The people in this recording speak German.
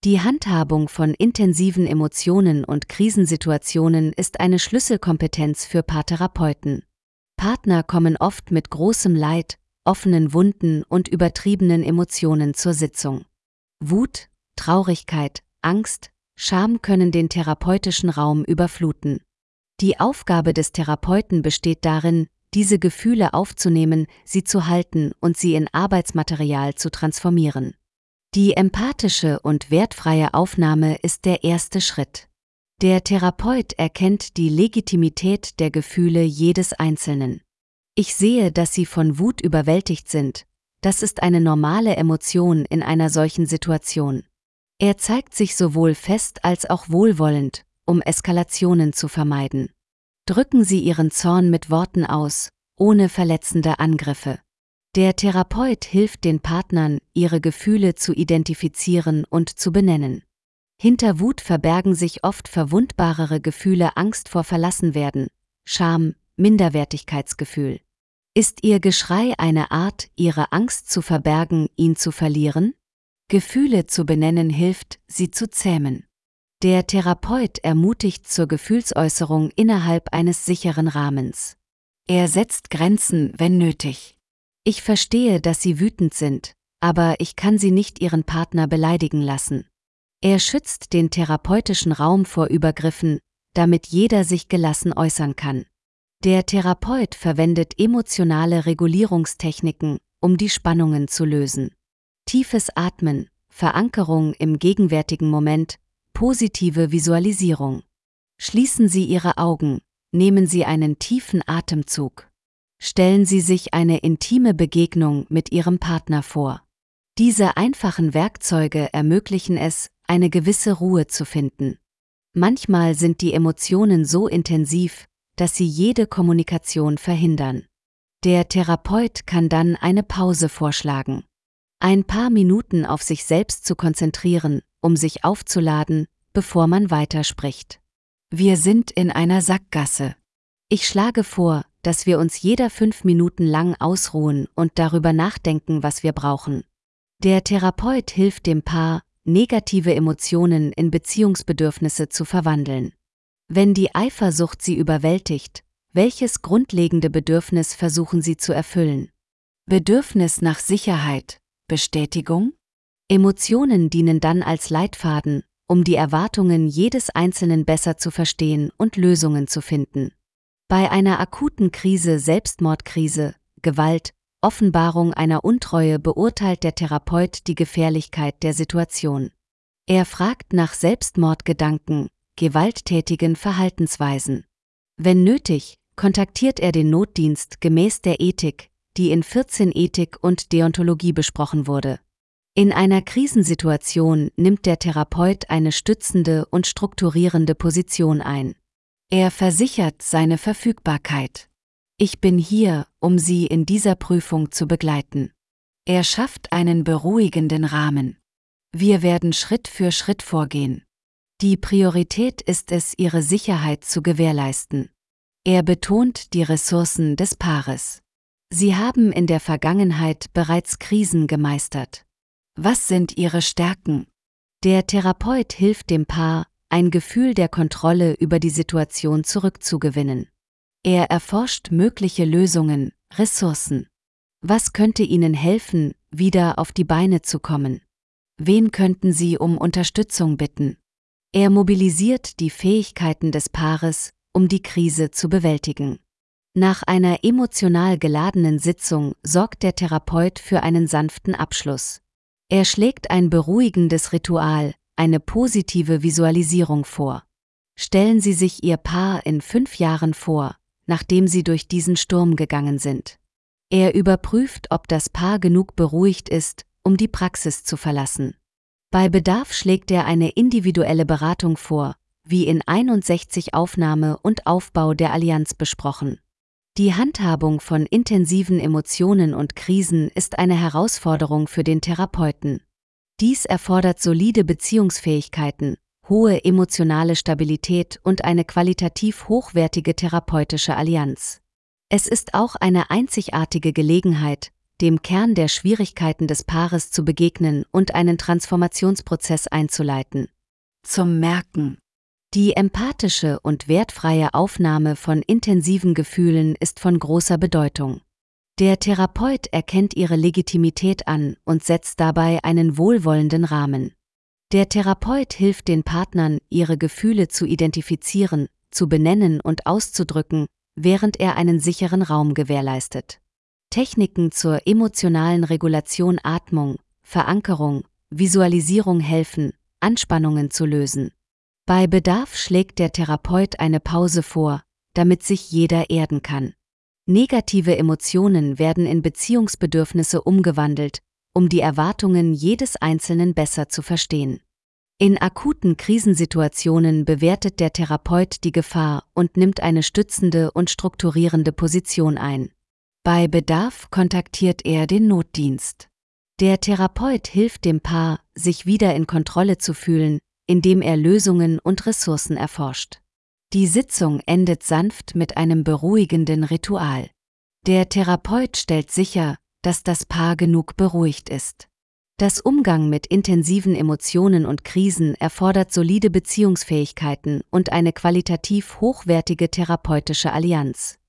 Die Handhabung von intensiven Emotionen und Krisensituationen ist eine Schlüsselkompetenz für Paartherapeuten. Partner kommen oft mit großem Leid, offenen Wunden und übertriebenen Emotionen zur Sitzung. Wut, Traurigkeit, Angst, Scham können den therapeutischen Raum überfluten. Die Aufgabe des Therapeuten besteht darin, diese Gefühle aufzunehmen, sie zu halten und sie in Arbeitsmaterial zu transformieren. Die empathische und wertfreie Aufnahme ist der erste Schritt. Der Therapeut erkennt die Legitimität der Gefühle jedes Einzelnen. Ich sehe, dass Sie von Wut überwältigt sind. Das ist eine normale Emotion in einer solchen Situation. Er zeigt sich sowohl fest als auch wohlwollend, um Eskalationen zu vermeiden. Drücken Sie Ihren Zorn mit Worten aus, ohne verletzende Angriffe. Der Therapeut hilft den Partnern, ihre Gefühle zu identifizieren und zu benennen. Hinter Wut verbergen sich oft verwundbarere Gefühle, Angst vor Verlassenwerden, Scham, Minderwertigkeitsgefühl. Ist Ihr Geschrei eine Art, Ihre Angst zu verbergen, ihn zu verlieren? Gefühle zu benennen hilft, sie zu zähmen. Der Therapeut ermutigt zur Gefühlsäußerung innerhalb eines sicheren Rahmens. Er setzt Grenzen, wenn nötig. Ich verstehe, dass Sie wütend sind, aber ich kann Sie nicht Ihren Partner beleidigen lassen. Er schützt den therapeutischen Raum vor Übergriffen, damit jeder sich gelassen äußern kann. Der Therapeut verwendet emotionale Regulierungstechniken, um die Spannungen zu lösen. Tiefes Atmen, Verankerung im gegenwärtigen Moment, positive Visualisierung. Schließen Sie Ihre Augen, nehmen Sie einen tiefen Atemzug. Stellen Sie sich eine intime Begegnung mit Ihrem Partner vor. Diese einfachen Werkzeuge ermöglichen es, eine gewisse Ruhe zu finden. Manchmal sind die Emotionen so intensiv, dass sie jede Kommunikation verhindern. Der Therapeut kann dann eine Pause vorschlagen. Ein paar Minuten auf sich selbst zu konzentrieren, um sich aufzuladen, bevor man weiterspricht. Wir sind in einer Sackgasse. Ich schlage vor, dass wir uns jeder 5 Minuten lang ausruhen und darüber nachdenken, was wir brauchen. Der Therapeut hilft dem Paar, negative Emotionen in Beziehungsbedürfnisse zu verwandeln. Wenn die Eifersucht Sie überwältigt, welches grundlegende Bedürfnis versuchen Sie zu erfüllen? Bedürfnis nach Sicherheit, Bestätigung? Emotionen dienen dann als Leitfaden, um die Erwartungen jedes Einzelnen besser zu verstehen und Lösungen zu finden. Bei einer akuten Krise, Selbstmordkrise, Gewalt, Offenbarung einer Untreue beurteilt der Therapeut die Gefährlichkeit der Situation. Er fragt nach Selbstmordgedanken, gewalttätigen Verhaltensweisen. Wenn nötig, kontaktiert er den Notdienst gemäß der Ethik, die in 14 Ethik und Deontologie besprochen wurde. In einer Krisensituation nimmt der Therapeut eine stützende und strukturierende Position ein. Er versichert seine Verfügbarkeit. Ich bin hier, um Sie in dieser Prüfung zu begleiten. Er schafft einen beruhigenden Rahmen. Wir werden Schritt für Schritt vorgehen. Die Priorität ist es, Ihre Sicherheit zu gewährleisten. Er betont die Ressourcen des Paares. Sie haben in der Vergangenheit bereits Krisen gemeistert. Was sind Ihre Stärken? Der Therapeut hilft dem Paar, ein Gefühl der Kontrolle über die Situation zurückzugewinnen. Er erforscht mögliche Lösungen, Ressourcen. Was könnte Ihnen helfen, wieder auf die Beine zu kommen? Wen könnten Sie um Unterstützung bitten? Er mobilisiert die Fähigkeiten des Paares, um die Krise zu bewältigen. Nach einer emotional geladenen Sitzung sorgt der Therapeut für einen sanften Abschluss. Er schlägt ein beruhigendes Ritual, eine positive Visualisierung vor. Stellen Sie sich Ihr Paar in 5 Jahren vor, nachdem Sie durch diesen Sturm gegangen sind. Er überprüft, ob das Paar genug beruhigt ist, um die Praxis zu verlassen. Bei Bedarf schlägt er eine individuelle Beratung vor, wie in 61 Aufnahme und Aufbau der Allianz besprochen. Die Handhabung von intensiven Emotionen und Krisen ist eine Herausforderung für den Therapeuten. Dies erfordert solide Beziehungsfähigkeiten, hohe emotionale Stabilität und eine qualitativ hochwertige therapeutische Allianz. Es ist auch eine einzigartige Gelegenheit, dem Kern der Schwierigkeiten des Paares zu begegnen und einen Transformationsprozess einzuleiten. Zum Merken: Die empathische und wertfreie Aufnahme von intensiven Gefühlen ist von großer Bedeutung. Der Therapeut erkennt ihre Legitimität an und setzt dabei einen wohlwollenden Rahmen. Der Therapeut hilft den Partnern, ihre Gefühle zu identifizieren, zu benennen und auszudrücken, während er einen sicheren Raum gewährleistet. Techniken zur emotionalen Regulation, Atmung, Verankerung, Visualisierung helfen, Anspannungen zu lösen. Bei Bedarf schlägt der Therapeut eine Pause vor, damit sich jeder erden kann. Negative Emotionen werden in Beziehungsbedürfnisse umgewandelt, um die Erwartungen jedes Einzelnen besser zu verstehen. In akuten Krisensituationen bewertet der Therapeut die Gefahr und nimmt eine stützende und strukturierende Position ein. Bei Bedarf kontaktiert er den Notdienst. Der Therapeut hilft dem Paar, sich wieder in Kontrolle zu fühlen, indem er Lösungen und Ressourcen erforscht. Die Sitzung endet sanft mit einem beruhigenden Ritual. Der Therapeut stellt sicher, dass das Paar genug beruhigt ist. Das Umgang mit intensiven Emotionen und Krisen erfordert solide Beziehungsfähigkeiten und eine qualitativ hochwertige therapeutische Allianz.